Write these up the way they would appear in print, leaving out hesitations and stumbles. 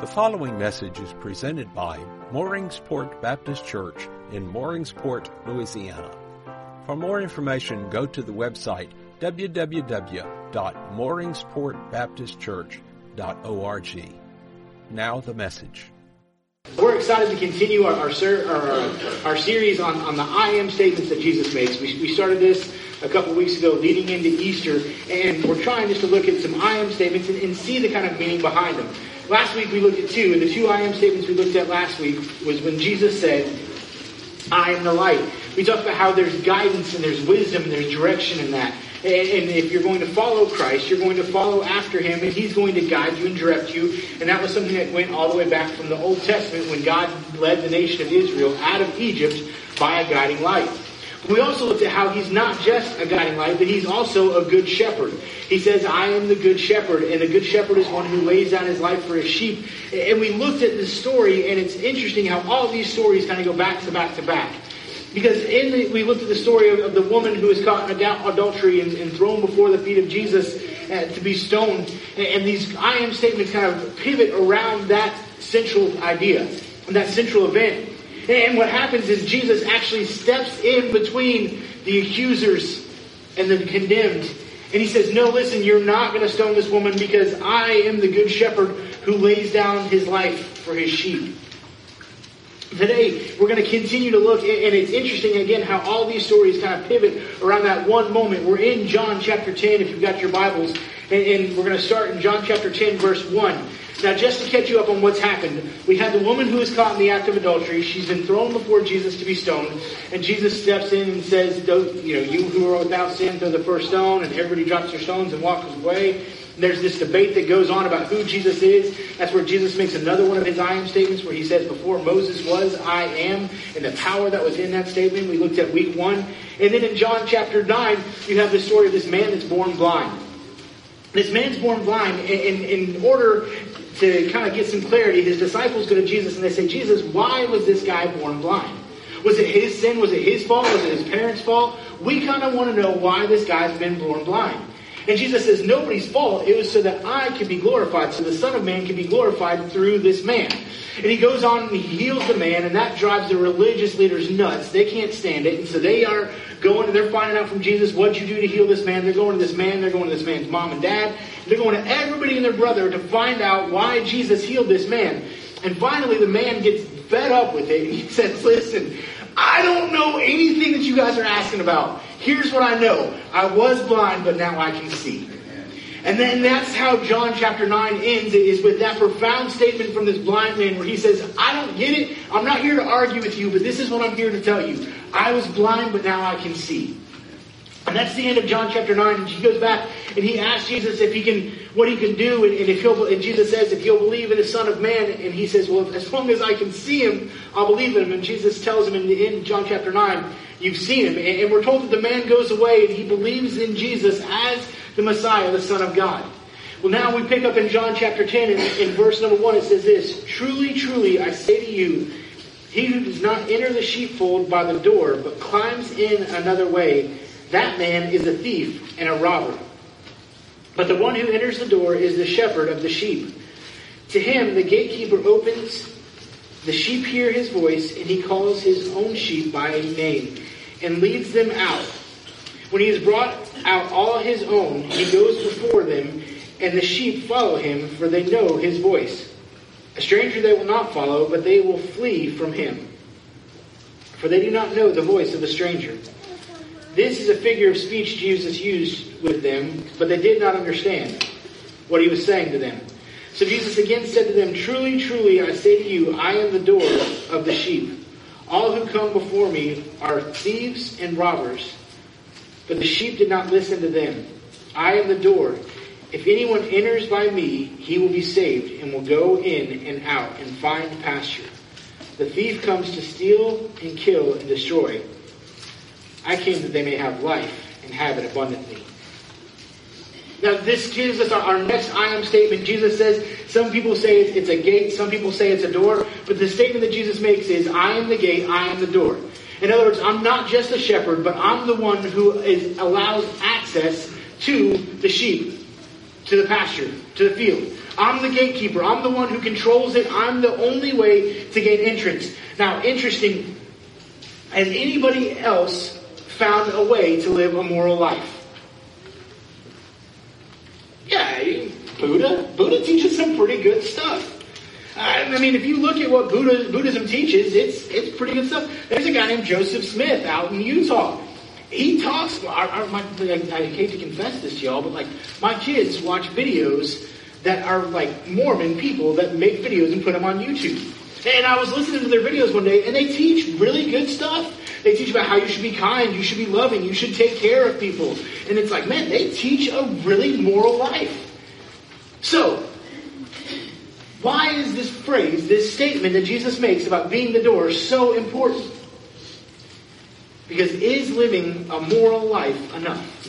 The following message is presented by Mooringsport Baptist Church in Mooringsport, Louisiana. For more information, go to the website www.mooringsportbaptistchurch.org. Now the message. We're excited to continue our series on the I am statements that Jesus makes. We started this a couple weeks ago leading into Easter, and we're trying just to look at some I am statements and see the kind of meaning behind them. Last week we looked at two, and the two I am statements we looked at last week was when Jesus said, I am the light. We talked about how there's guidance and there's wisdom and there's direction in that. And if you're going to follow Christ, you're going to follow after Him, and He's going to guide you and direct you. And that was something that went all the way back from the Old Testament when God led the nation of Israel out of Egypt by a guiding light. We also looked at how He's not just a guiding light, but He's also a good shepherd. He says, I am the good shepherd, and the good shepherd is one who lays down his life for his sheep. And we looked at this story, and it's interesting how all of these stories kind of go back to back to back. Because we looked at the story of the woman who was caught in adultery and thrown before the feet of Jesus to be stoned. And these I am statements kind of pivot around that central idea, that central event. And what happens is Jesus actually steps in between the accusers and the condemned. And He says, no, listen, you're not going to stone this woman because I am the good shepherd who lays down his life for his sheep. Today, we're going to continue to look, and it's interesting, again, how all these stories kind of pivot around that one moment. We're in John chapter 10, if you've got your Bibles, and we're going to start in John chapter 10, verse 1. Now, just to catch you up on what's happened, we had the woman who was caught in the act of adultery. She's been thrown before Jesus to be stoned, and Jesus steps in and says, you who are without sin, throw the first stone, and everybody drops their stones and walks away. And there's this debate that goes on about who Jesus is. That's where Jesus makes another one of His I am statements where He says, before Moses was, I am, and the power that was in that statement. We looked at week 1. And then in John chapter 9, you have the story of this man that's born blind. This man's born blind, and in order to kind of get some clarity, his disciples go to Jesus and they say, Jesus, why was this guy born blind? Was it his sin? Was it his fault? Was it his parents' fault? We kind of want to know why this guy's been born blind. And Jesus says, nobody's fault. It was so that I could be glorified, so the Son of Man can be glorified through this man. And He goes on and He heals the man, and that drives the religious leaders nuts. They can't stand it. And so they are going and they're finding out from Jesus, what'd you do to heal this man? They're going to this man. They're going to this man's mom and dad. They're going to everybody and their brother to find out why Jesus healed this man. And finally, the man gets fed up with it. He says, listen, I don't know anything that you guys are asking about. Here's what I know. I was blind, but now I can see. And then that's how John chapter 9 ends, is with that profound statement from this blind man where he says, I don't get it. I'm not here to argue with you, but this is what I'm here to tell you. I was blind, but now I can see. And that's the end of John chapter 9. And he goes back and he asks Jesus if he can, what he can do. And Jesus says, if he'll believe in the Son of Man. And he says, well, as long as I can see Him, I'll believe in Him. And Jesus tells him in John chapter 9, you've seen Him. And we're told that the man goes away and he believes in Jesus as the Messiah, the Son of God. Well, now we pick up in John chapter 10 in verse number 1. It says this, truly, truly, I say to you, he who does not enter the sheepfold by the door, but climbs in another way, that man is a thief and a robber. But the one who enters the door is the shepherd of the sheep. To him the gatekeeper opens, the sheep hear his voice, and he calls his own sheep by name, and leads them out. When he has brought out all his own, he goes before them, and the sheep follow him, for they know his voice. A stranger they will not follow, but they will flee from him, for they do not know the voice of a stranger. This is a figure of speech Jesus used with them, but they did not understand what He was saying to them. So Jesus again said to them, truly, truly, I say to you, I am the door of the sheep. All who come before me are thieves and robbers, but the sheep did not listen to them. I am the door. If anyone enters by me, he will be saved and will go in and out and find pasture. The thief comes to steal and kill and destroy. I came that they may have life and have it abundantly. Now this gives us our next I am statement. Jesus says, some people say it's a gate, some people say it's a door, but the statement that Jesus makes is, I am the gate, I am the door. In other words, I'm not just a shepherd, but I'm the one who allows access to the sheep. to the pasture, to the field. I'm the gatekeeper. I'm the one who controls it. I'm the only way to gain entrance. Now, interesting, has anybody else found a way to live a moral life? Yeah, Buddha teaches some pretty good stuff. I mean, if you look at what Buddhism teaches, it's pretty good stuff. There's a guy named Joseph Smith out in Utah. He talks, I hate to confess this to y'all, but like my kids watch videos that are like Mormon people that make videos and put them on YouTube. And I was listening to their videos one day, and they teach really good stuff. They teach about how you should be kind, you should be loving, you should take care of people. And it's like, man, they teach a really moral life. So, why is this phrase, this statement that Jesus makes about being the door so important? Because is living a moral life enough?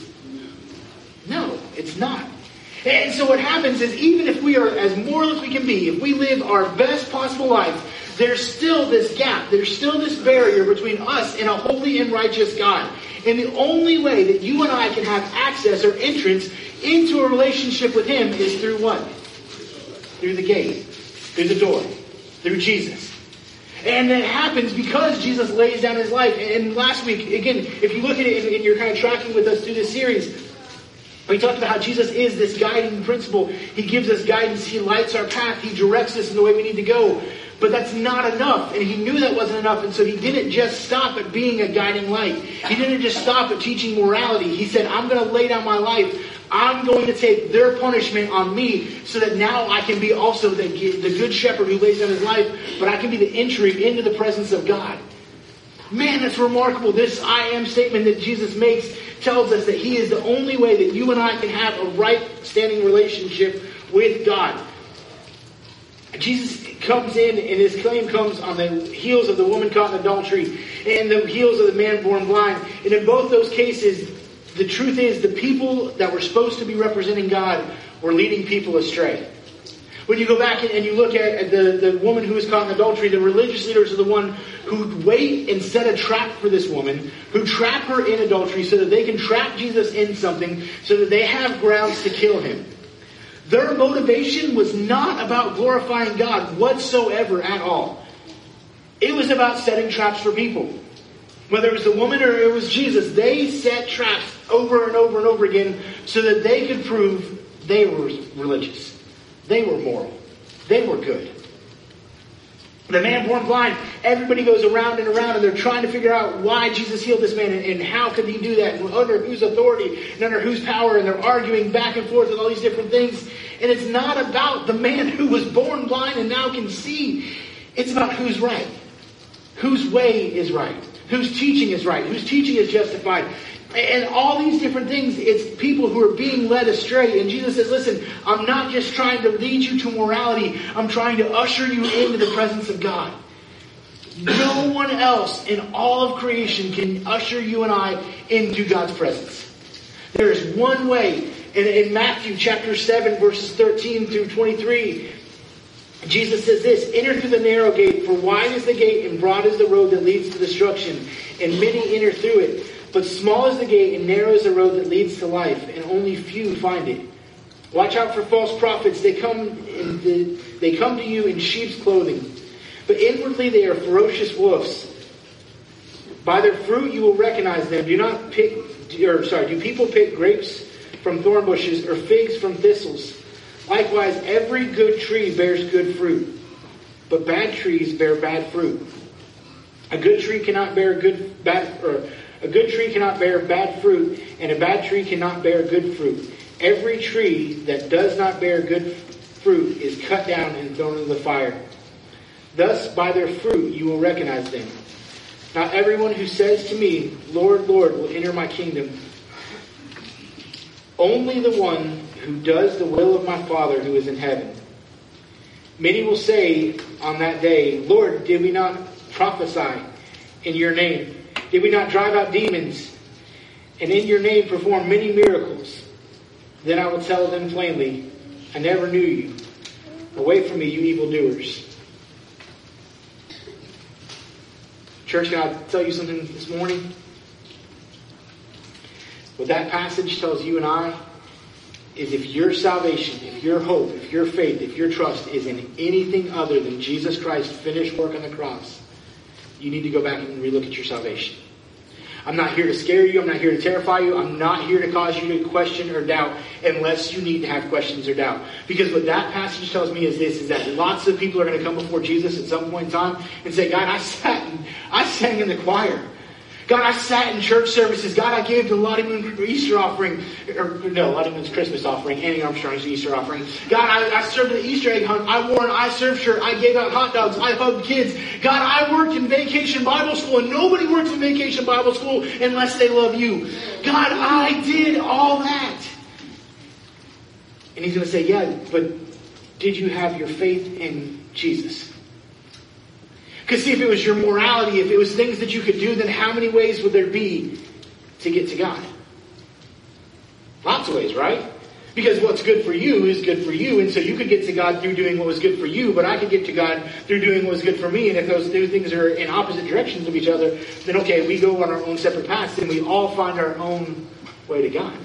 No, it's not. And so what happens is, even if we are as moral as we can be, if we live our best possible life, there's still this gap, there's still this barrier between us and a holy and righteous God. And the only way that you and I can have access or entrance into a relationship with Him is through what? Through the gate, through the door, through Jesus. And that happens because Jesus lays down His life. And last week, again, if you look at it and you're kind of tracking with us through this series, we talked about how Jesus is this guiding principle. He gives us guidance. He lights our path. He directs us in the way we need to go. But that's not enough. And He knew that wasn't enough. And so He didn't just stop at being a guiding light. He didn't just stop at teaching morality. He said, I'm going to lay down my life. I'm going to take their punishment on me so that now I can be also the good shepherd who lays down his life. But I can be the entry into the presence of God. Man, that's remarkable. This I am statement that Jesus makes tells us that He is the only way that you and I can have a right standing relationship with God. Jesus comes in, and His claim comes on the heels of the woman caught in adultery and the heels of the man born blind. And in both those cases, the truth is the people that were supposed to be representing God were leading people astray. When you go back and you look at the woman who was caught in adultery, the religious leaders are the one who wait and set a trap for this woman, who trap her in adultery so that they can trap Jesus in something so that they have grounds to kill Him. Their motivation was not about glorifying God whatsoever at all. It was about setting traps for people. Whether it was the woman or it was Jesus, they set traps over and over and over again so that they could prove they were religious. They were moral. They were good. The man born blind, everybody goes around and around and they're trying to figure out why Jesus healed this man and how could He do that and under whose authority and under whose power, and they're arguing back and forth with all these different things. And it's not about the man who was born blind and now can see. It's about who's right. Whose way is right. Whose teaching is right. Whose teaching is justified. And all these different things, it's people who are being led astray. And Jesus says, listen, I'm not just trying to lead you to morality. I'm trying to usher you into the presence of God. No one else in all of creation can usher you and I into God's presence. There is one way. In Matthew chapter 7, verses 13 through 23, Jesus says this, enter through the narrow gate, for wide is the gate and broad is the road that leads to destruction, and many enter through it. But small is the gate and narrow is the road that leads to life, and only few find it. Watch out for false prophets. They come to you in sheep's clothing, but inwardly they are ferocious wolves. By their fruit you will recognize them. Do people pick grapes from thorn bushes or figs from thistles? Likewise, every good tree bears good fruit, but bad trees bear bad fruit. A good tree cannot bear bad fruit, and a bad tree cannot bear good fruit. Every tree that does not bear good fruit is cut down and thrown into the fire. Thus, by their fruit you will recognize them. Not everyone who says to me, Lord, Lord, will enter my kingdom. Only the one who does the will of my Father who is in heaven. Many will say on that day, Lord, did we not prophesy in your name? Did we not drive out demons and in your name perform many miracles? Then I will tell them plainly, I never knew you. Away from me, you evildoers. Church, can I tell you something this morning? What that passage tells you and I is if your salvation, if your hope, if your faith, if your trust is in anything other than Jesus Christ's finished work on the cross, you need to go back and relook at your salvation. I'm not here to scare you. I'm not here to terrify you. I'm not here to cause you to question or doubt unless you need to have questions or doubt. Because what that passage tells me is this, is that lots of people are going to come before Jesus at some point in time and say, God, I sang in the choir. God, I sat in church services. God, I gave the Lottie Moon Easter offering. Lottie Moon's Christmas offering. Annie Armstrong's Easter offering. God, I served at the Easter egg hunt. I wore an I Serve shirt. I gave out hot dogs. I hugged kids. God, I worked in Vacation Bible School, and nobody works in Vacation Bible School unless they love you. God, I did all that. And he's going to say, yeah, but did you have your faith in Jesus? Because see, if it was your morality, if it was things that you could do, then how many ways would there be to get to God? Lots of ways, right? Because what's good for you is good for you, and so you could get to God through doing what was good for you, but I could get to God through doing what was good for me, and if those two things are in opposite directions of each other, then okay, we go on our own separate paths, and we all find our own way to God.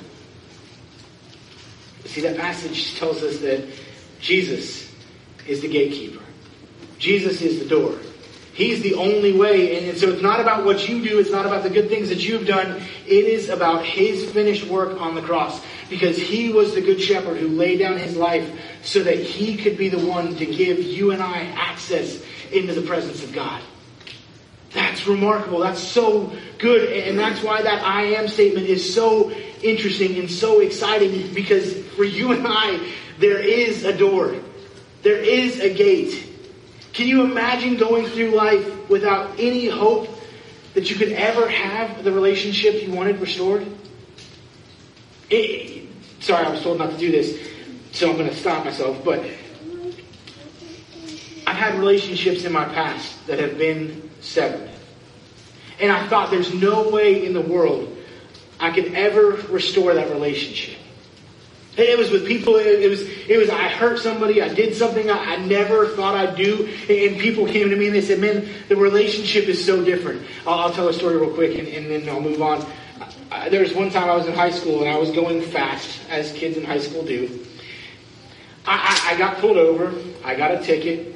See, that passage tells us that Jesus is the gatekeeper. Jesus is the door. He's the only way. And so it's not about what you do. It's not about the good things that you've done. It is about His finished work on the cross. Because He was the good shepherd who laid down His life so that He could be the one to give you and I access into the presence of God. That's remarkable. That's so good. And that's why that I am statement is so interesting and so exciting. Because for you and I, there is a door. There is a gate. Can you imagine going through life without any hope that you could ever have the relationship you wanted restored? Sorry, I was told not to do this, so I'm going to stop myself. But I've had relationships in my past that have been severed. And I thought there's no way in the world I could ever restore that relationship. It was with people, it was I hurt somebody, I did something I never thought I'd do, and people came to me and they said, man, the relationship is so different. I'll tell a story real quick and then I'll move on. There was one time I was in high school and I was going fast, as kids in high school do. I got pulled over, I got a ticket.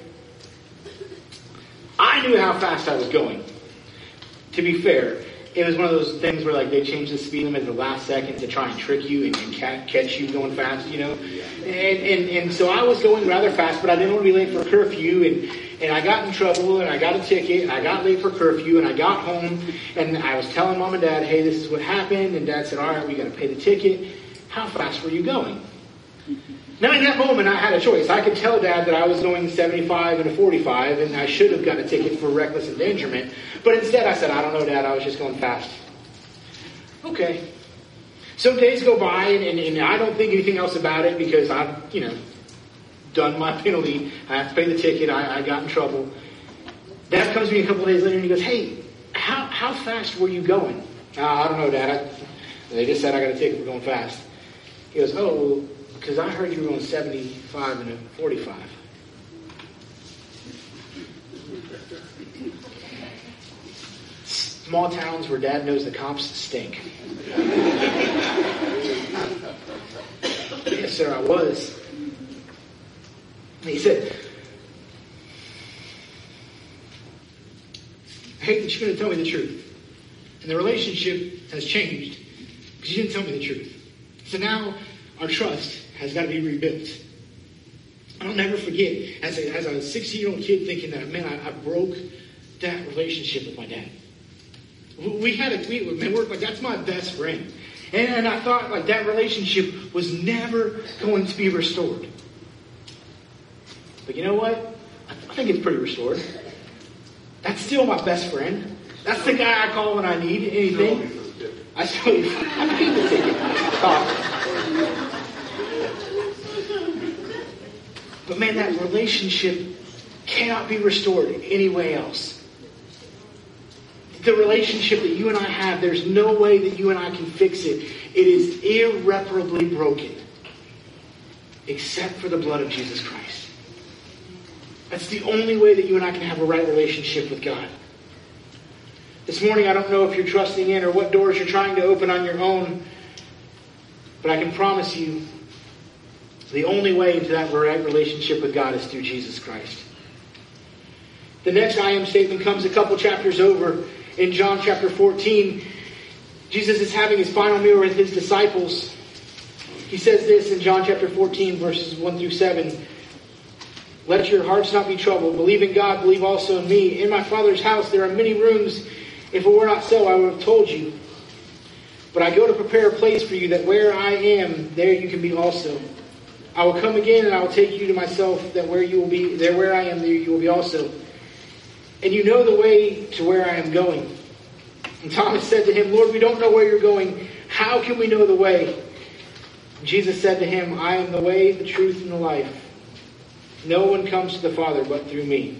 I knew how fast I was going. To be fair, it was one of those things where like they changed the speed limit at the last second to try and trick you and catch you going fast, you know. And so I was going rather fast, but I didn't want to be late for curfew. And I got in trouble and I got a ticket and I got late for curfew and I got home and I was telling Mom and Dad, hey, this is what happened. And Dad said, all right, we got to pay the ticket. How fast were you going? Now in that moment I had a choice. I could tell Dad that I was going 75 and a 45 and I should have gotten a ticket for reckless endangerment. But instead I said, I don't know, Dad, I was just going fast. Okay. So days go by and I don't think anything else about it because I've, done my penalty. I have to pay the ticket. I got in trouble. Dad comes to me a couple of days later and he goes, hey, how fast were you going? I don't know, Dad. They just said I got a ticket for going fast. He goes, oh, because I heard you were going 75 and a 45. Small towns where Dad knows the cops stink. Yes, sir, I was. And he said, I hate that you're going to tell me the truth. And the relationship has changed because you didn't tell me the truth. So now our trust has got to be rebuilt. I'll never forget as a 16-year-old kid thinking that, man, I broke that relationship with my dad. We had a tweet with me. We're like, that's my best friend. And I thought like that relationship was never going to be restored. But you know what? I think it's pretty restored. That's still my best friend. That's the guy I call when I need anything. I paid the ticket. But man, that relationship cannot be restored any way else. The relationship that you and I have, there's no way that you and I can fix it. It is irreparably broken. Except for the blood of Jesus Christ. That's the only way that you and I can have a right relationship with God. This morning, I don't know if you're trusting in or what doors you're trying to open on your own. But I can promise you The only way into that right relationship with God is through Jesus Christ. The next I am statement comes a couple chapters over in John chapter 14. Jesus is having his final meal with his disciples. He says this in John chapter 14, verses 1 through 7. Let your hearts not be troubled. Believe in God, believe also in me. In my Father's house there are many rooms. If it were not so, I would have told you. But I go to prepare a place for you, that where I am, there you can be also. I will come again and I will take you to myself, that where you will be, there where I am, there you will be also. And you know the way to where I am going. And Thomas said to him, Lord, we don't know where you're going. How can we know the way? And Jesus said to him, I am the way, the truth, and the life. No one comes to the Father but through me.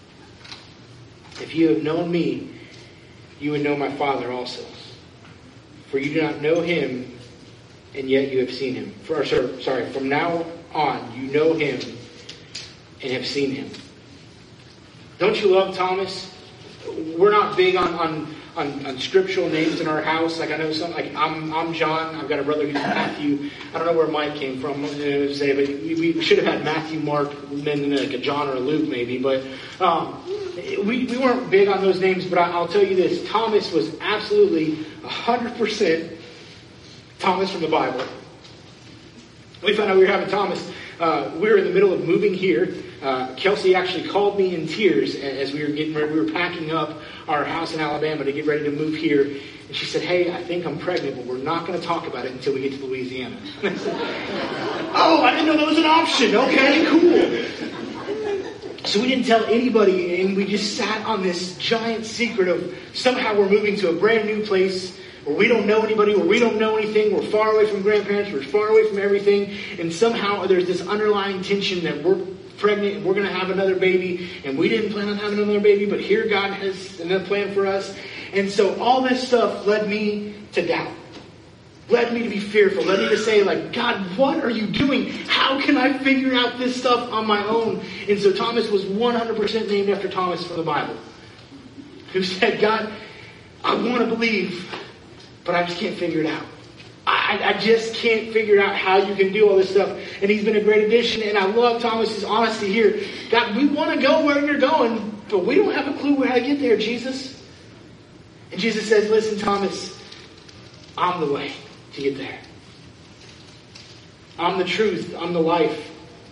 If you have known me, you would know my Father also. For you do not know him, and yet you have seen him. From now on, you know him and have seen him. Don't you love Thomas? We're not big on scriptural names in our house. Like I know some, like I'm John. I've got a brother who's Matthew. I don't know where Mike came from. But we should have had Matthew, Mark, and then like a John or a Luke maybe. But we weren't big on those names. But I'll tell you this: Thomas was absolutely 100% Thomas from the Bible. We found out we were having Thomas. We were in the middle of moving here. Kelsey actually called me in tears as we were getting ready. We were packing up our house in Alabama to get ready to move here. And she said, hey, I think I'm pregnant, but we're not going to talk about it until we get to Louisiana. Oh, I didn't know that was an option. Okay, cool. So we didn't tell anybody, and we just sat on this giant secret of somehow we're moving to a brand new place where we don't know anybody, where we don't know anything, we're far away from grandparents, we're far away from everything, and somehow there's this underlying tension that we're pregnant and we're going to have another baby, and we didn't plan on having another baby, but here God has another plan for us. And so all this stuff led me to doubt, led me to be fearful, led me to say, like, God, what are you doing? How can I figure out this stuff on my own? And so Thomas was 100% named after Thomas from the Bible, who said, God, I want to believe, but I just can't figure it out. I just can't figure out how you can do all this stuff. And he's been a great addition. And I love Thomas's honesty here. God, we want to go where you're going, but we don't have a clue how to get there, Jesus. And Jesus says, listen, Thomas, I'm the way to get there. I'm the truth. I'm the life.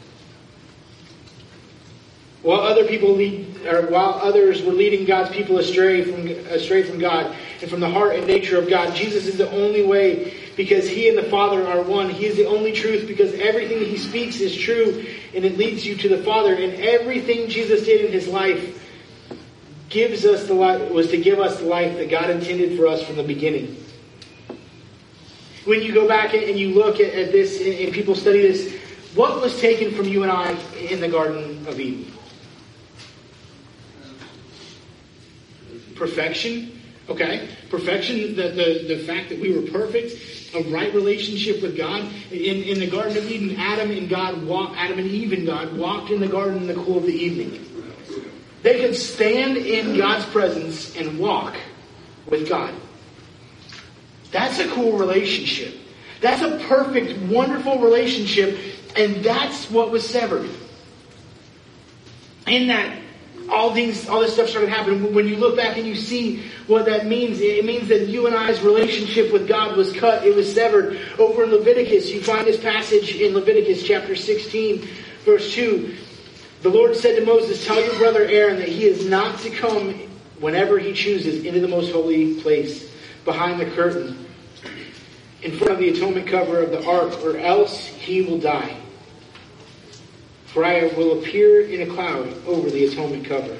While others were leading God's people astray from God and from the heart and nature of God, Jesus is the only way, because He and the Father are one. He is the only truth, because everything He speaks is true and it leads you to the Father. And everything Jesus did in His life was to give us the life that God intended for us from the beginning. When you go back and you look at this and people study this, what was taken from you and I in the Garden of Eden? Perfection. Okay, perfection, the fact that we were perfect, a right relationship with God. In the Garden of Eden, Adam and Eve and God walked in the garden in the cool of the evening. They could stand in God's presence and walk with God. That's a cool relationship. That's a perfect, wonderful relationship, and that's what was severed. In that, all this stuff started happening. When you look back and you see what that means, it means that you and I's relationship with God was cut. It was severed. Over in Leviticus, you find this passage in Leviticus chapter 16, verse 2. The Lord said to Moses, tell your brother Aaron that he is not to come whenever he chooses into the most holy place, behind the curtain, in front of the atonement cover of the ark, or else he will die. For I will appear in a cloud over the atonement cover.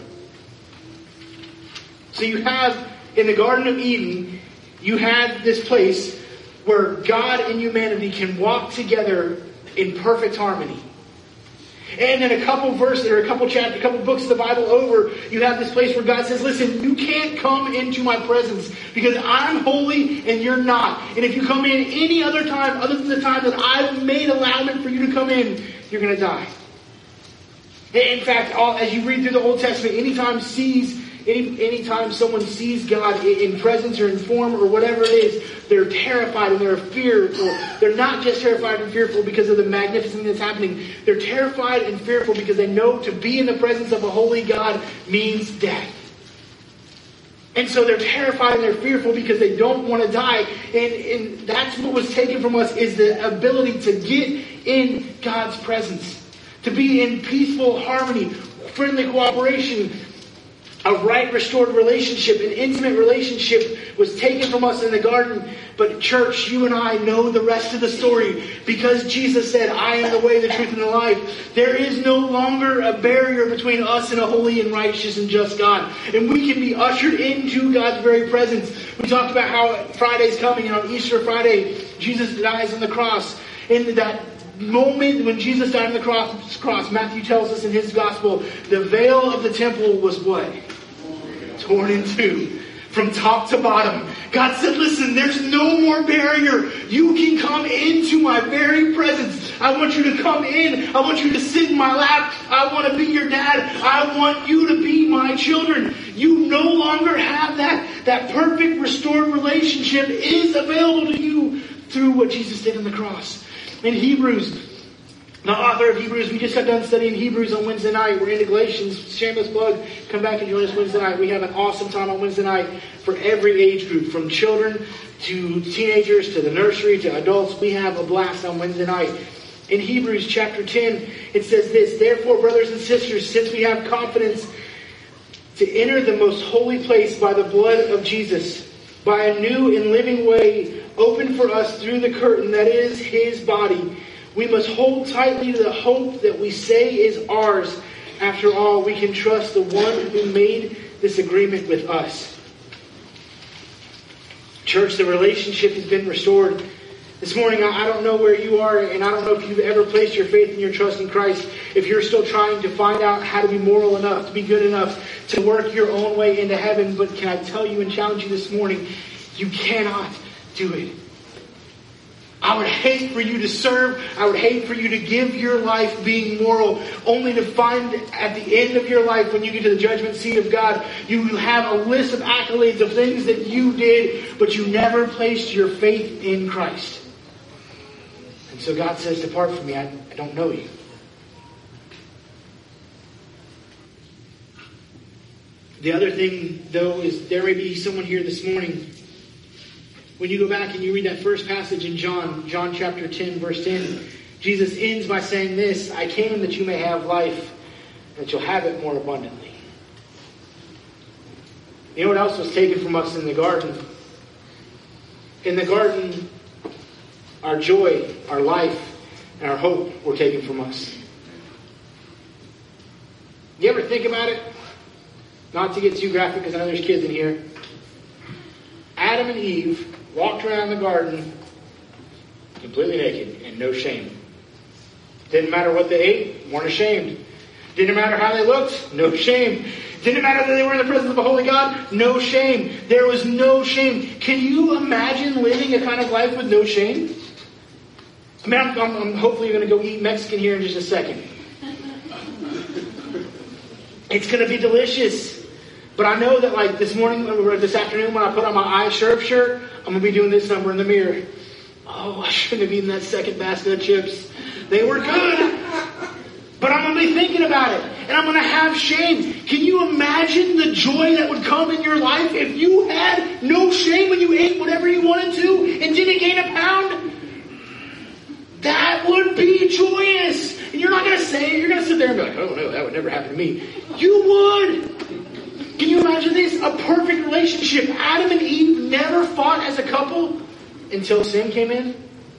So you have, in the Garden of Eden, you had this place where God and humanity can walk together in perfect harmony. And then a couple books of the Bible over, you have this place where God says, listen, you can't come into my presence because I'm holy and you're not. And if you come in any other time other than the time that I've made allowment for you to come in, you're going to die. In fact, as you read through the Old Testament, anytime sees anytime someone sees God in presence or in form or whatever it is, they're terrified and they're fearful. They're not just terrified and fearful because of the magnificence that's happening. They're terrified and fearful because they know to be in the presence of a holy God means death. And so they're terrified and they're fearful because they don't want to die. And that's what was taken from us, is the ability to get in God's presence. To be in peaceful harmony, friendly cooperation, a right restored relationship, an intimate relationship was taken from us in the garden. But church, you and I know the rest of the story. Because Jesus said, I am the way, the truth, and the life. There is no longer a barrier between us and a holy and righteous and just God. And we can be ushered into God's very presence. We talked about how Friday's coming, and on Easter Friday, Jesus dies on the cross. In that moment when Jesus died on the cross, Matthew tells us in his gospel, the veil of the temple was what? Torn in two. From top to bottom. God said, listen, there's no more barrier. You can come into my very presence. I want you to come in. I want you to sit in my lap. I want to be your dad. I want you to be my children. You no longer have that perfect restored relationship is available to you through what Jesus did on the cross. In Hebrews, the author of Hebrews, we just got done studying Hebrews on Wednesday night. We're into Galatians. Shameless plug. Come back and join us Wednesday night. We have an awesome time on Wednesday night for every age group, from children to teenagers to the nursery to adults. We have a blast on Wednesday night. In Hebrews chapter 10, it says this, therefore, brothers and sisters, since we have confidence to enter the most holy place by the blood of Jesus, by a new and living way opened for us through the curtain that is his body, we must hold tightly to the hope that we say is ours. After all, we can trust the one who made this agreement with us. Church, the relationship has been restored. This morning, I don't know where you are, and I don't know if you've ever placed your faith and your trust in Christ. If you're still trying to find out how to be moral enough, to be good enough, to work your own way into heaven. But can I tell you and challenge you this morning, you cannot do it. I would hate for you to serve. I would hate for you to give your life being moral, only to find at the end of your life, when you get to the judgment seat of God, you have a list of accolades of things that you did, but you never placed your faith in Christ. And so God says, depart from me, I don't know you. The other thing, though, is there may be someone here this morning. When you go back and you read that first passage in John chapter 10, verse 10, Jesus ends by saying this, I came that you may have life, that you'll have it more abundantly. You know what else was taken from us in the garden? In the garden, our joy, our life, and our hope were taken from us. You ever think about it? Not to get too graphic, because I know there's kids in here. Adam and Eve walked around the garden completely naked and no shame. Didn't matter what they ate, weren't ashamed. Didn't matter how they looked, no shame. Didn't matter that they were in the presence of a holy God, no shame. There was no shame. Can you imagine living a kind of life with no shame? I mean, I'm hopefully going to go eat Mexican here in just a second. It's going to be delicious. But I know that like this morning or this afternoon when I put on my I Sharp shirt, I'm going to be doing this number in the mirror. Oh, I shouldn't have eaten that second basket of chips. They were good. But I'm going to be thinking about it. And I'm going to have shame. Can you imagine the joy that would come in your life if you had no shame when you ate whatever you wanted to and didn't gain a pound? That would be joyous. And you're not going to say it. You're going to sit there and be like, oh no, that would never happen to me. You would. Can you imagine this? A perfect relationship. Adam and Eve never fought as a couple until sin came in.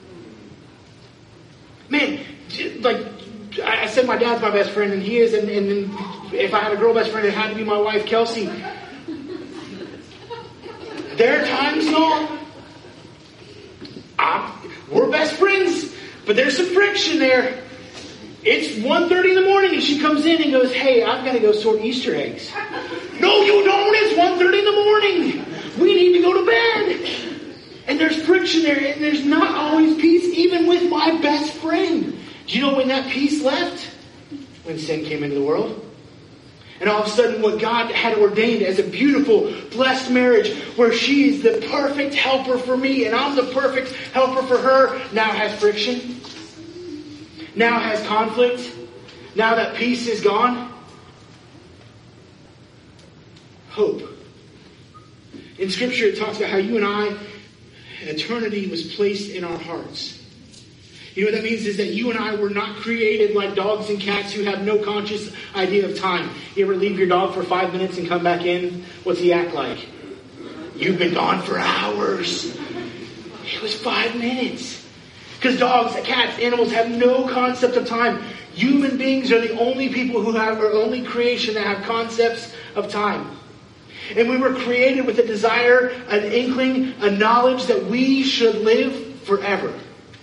Man, like I said, my dad's my best friend, and he is. And if I had a girl best friend, it had to be my wife, Kelsey. There are times, y'all, we're best friends, but there's some friction there. It's 1:30 in the morning, and she comes in and goes, hey, I've got to go sort Easter eggs. No, you don't. It's 1:30 in the morning. We need to go to bed. And there's friction there, and there's not always peace, even with my best friend. Do you know when that peace left? When sin came into the world. And all of a sudden, what God had ordained as a beautiful, blessed marriage, where she is the perfect helper for me and I'm the perfect helper for her, now has friction. Now has conflict. Now that peace is gone. Hope. In Scripture, it talks about how you and I, eternity was placed in our hearts. You know what that means is that you and I were not created like dogs and cats who have no conscious idea of time. You ever leave your dog for 5 minutes and come back in? What's he act like? You've been gone for hours. It was 5 minutes. Because dogs, cats, animals have no concept of time. Human beings are the only people who have, or only creation that have concepts of time. And we were created with a desire, an inkling, a knowledge that we should live forever.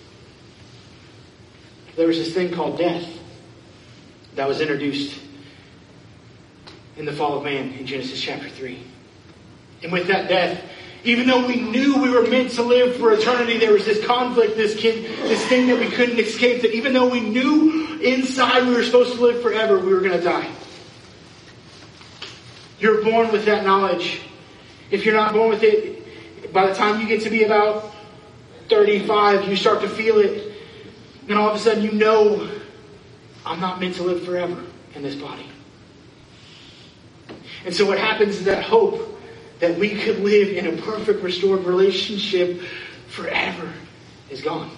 There was this thing called death that was introduced in the fall of man in Genesis chapter 3. And with that death, even though we knew we were meant to live for eternity, there was this conflict, this thing that we couldn't escape, that even though we knew inside we were supposed to live forever, we were going to die. You're born with that knowledge. If you're not born with it, by the time you get to be about 35, you start to feel it. And all of a sudden you know, I'm not meant to live forever in this body. And so what happens is that hope that we could live in a perfect restored relationship forever is gone.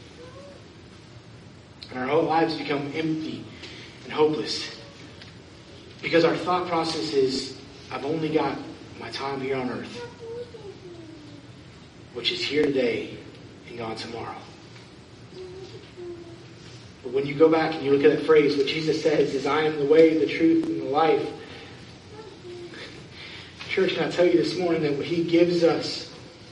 And our whole lives become empty and hopeless. Because our thought process is, I've only got my time here on earth, which is here today and gone tomorrow. But when you go back and you look at that phrase, what Jesus says is, I am the way, the truth, and the life. Church, can I tell you this morning that what He gives us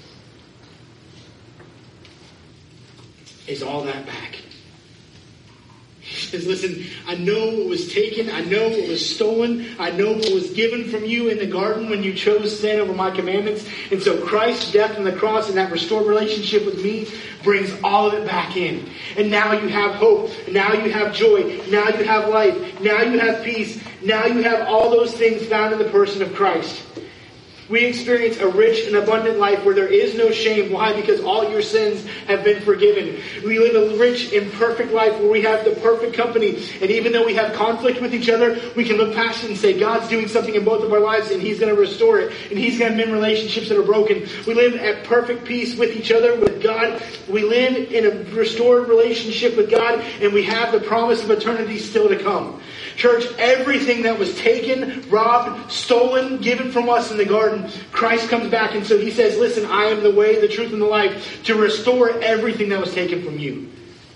is all that back. He says, listen, I know what was taken. I know what was stolen. I know what was given from you in the garden when you chose sin over my commandments. And so Christ's death on the cross and that restored relationship with me brings all of it back in. And now you have hope. Now you have joy. Now you have life. Now you have peace. Now you have all those things found in the person of Christ. We experience a rich and abundant life where there is no shame. Why? Because all your sins have been forgiven. We live a rich and perfect life where we have the perfect company. And even though we have conflict with each other, we can look past it and say, God's doing something in both of our lives and He's going to restore it. And He's going to mend relationships that are broken. We live at perfect peace with each other, with God. We live in a restored relationship with God. And we have the promise of eternity still to come. Church, everything that was taken, robbed, stolen, given from us in the garden, Christ comes back and so He says, listen, I am the way, the truth, and the life to restore everything that was taken from you.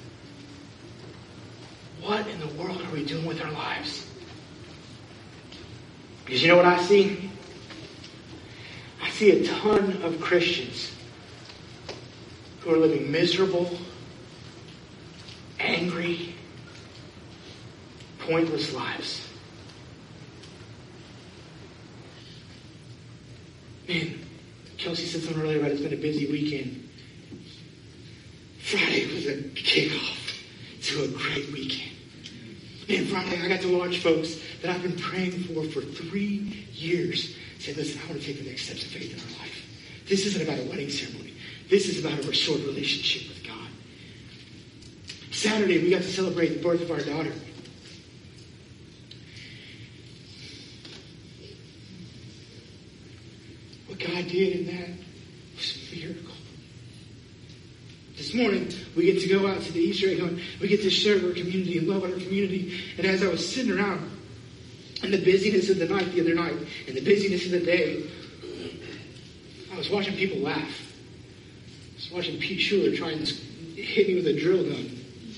What in the world are we doing with our lives? Because you know what I see? I see a ton of Christians who are living miserable, angry, pointless lives. Man, Kelsey said something earlier about it's been a busy weekend. Friday was a kickoff to a great weekend. Man, Friday I got to watch folks that I've been praying for 3 years say, listen, I want to take the next steps of faith in our life. This isn't about a wedding ceremony. This is about a restored relationship with God. Saturday we got to celebrate the birth of our daughter. What God did in that was a miracle. This morning, we get to go out to the Easter egg hunt. We get to share our community and love our community. And as I was sitting around in the busyness of the night the other night, and the busyness of the day, I was watching people laugh. I was watching Pete Schuler try and hit me with a drill gun.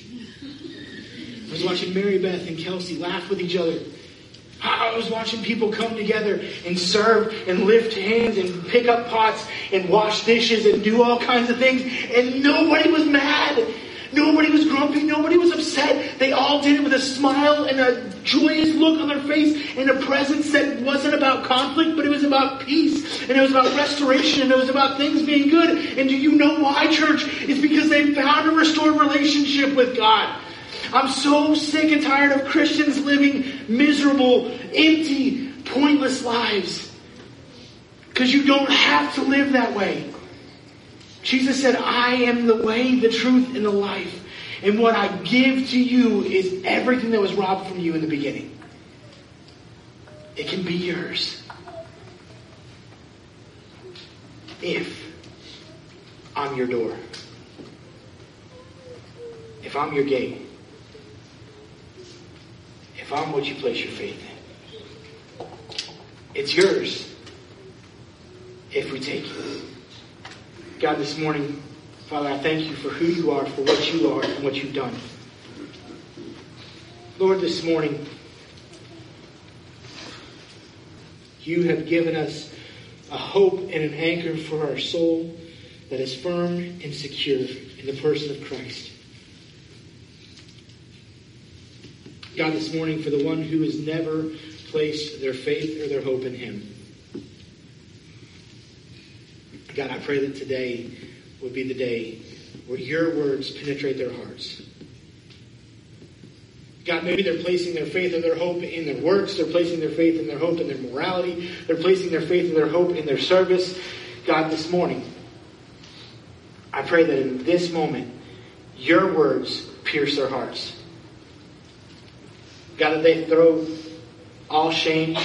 I was watching Mary Beth and Kelsey laugh with each other. I was watching people come together and serve and lift hands and pick up pots and wash dishes and do all kinds of things. And nobody was mad. Nobody was grumpy. Nobody was upset. They all did it with a smile and a joyous look on their face and a presence that wasn't about conflict, but it was about peace. And it was about restoration. And it was about things being good. And do you know why, church? It's because they found a restored relationship with God. I'm so sick and tired of Christians living miserable, empty, pointless lives. Because you don't have to live that way. Jesus said, I am the way, the truth, and the life. And what I give to you is everything that was robbed from you in the beginning. It can be yours. If I'm your door. If I'm your gate. If I'm what you place your faith in. It's yours. If we take it. God, this morning, Father, I thank you for who you are, for what you are, and what you've done. Lord, this morning, you have given us a hope and an anchor for our soul that is firm and secure in the person of Christ. God, this morning, for the one who has never placed their faith or their hope in him, God, I pray that today would be the day where your words penetrate their hearts. God, maybe they're placing their faith and their hope in their works. They're placing their faith and their hope in their morality. They're placing their faith and their hope in their service. God, this morning, I pray that in this moment, your words pierce their hearts. God, that they throw all shame,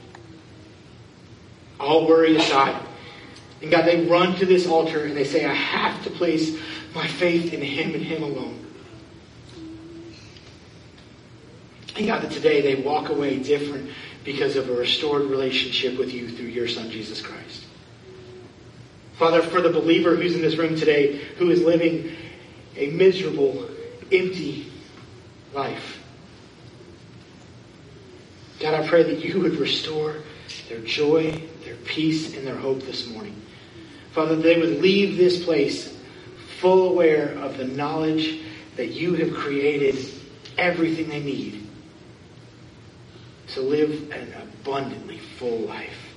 all worry aside. And God, they run to this altar and they say, I have to place my faith in him and him alone. And God, that today they walk away different because of a restored relationship with you through your Son, Jesus Christ. Father, for the believer who's in this room today, who is living a miserable, empty life, God, I pray that you would restore their joy, their peace, and their hope this morning. Father, that they would leave this place full aware of the knowledge that you have created everything they need to live an abundantly full life.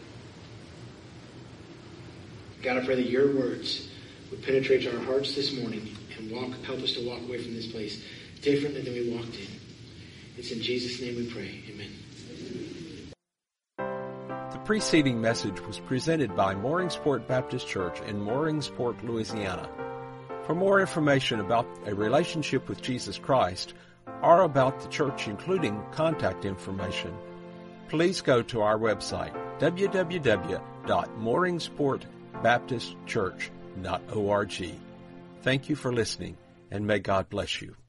God, I pray that your words would penetrate our hearts this morning and help us to walk away from this place differently than we walked in. It's in Jesus' name we pray. Amen. The preceding message was presented by Mooringsport Baptist Church in Mooringsport, Louisiana. For more information about a relationship with Jesus Christ or about the church, including contact information, please go to our website, www.mooringsportbaptistchurch.org. Thank you for listening, and may God bless you.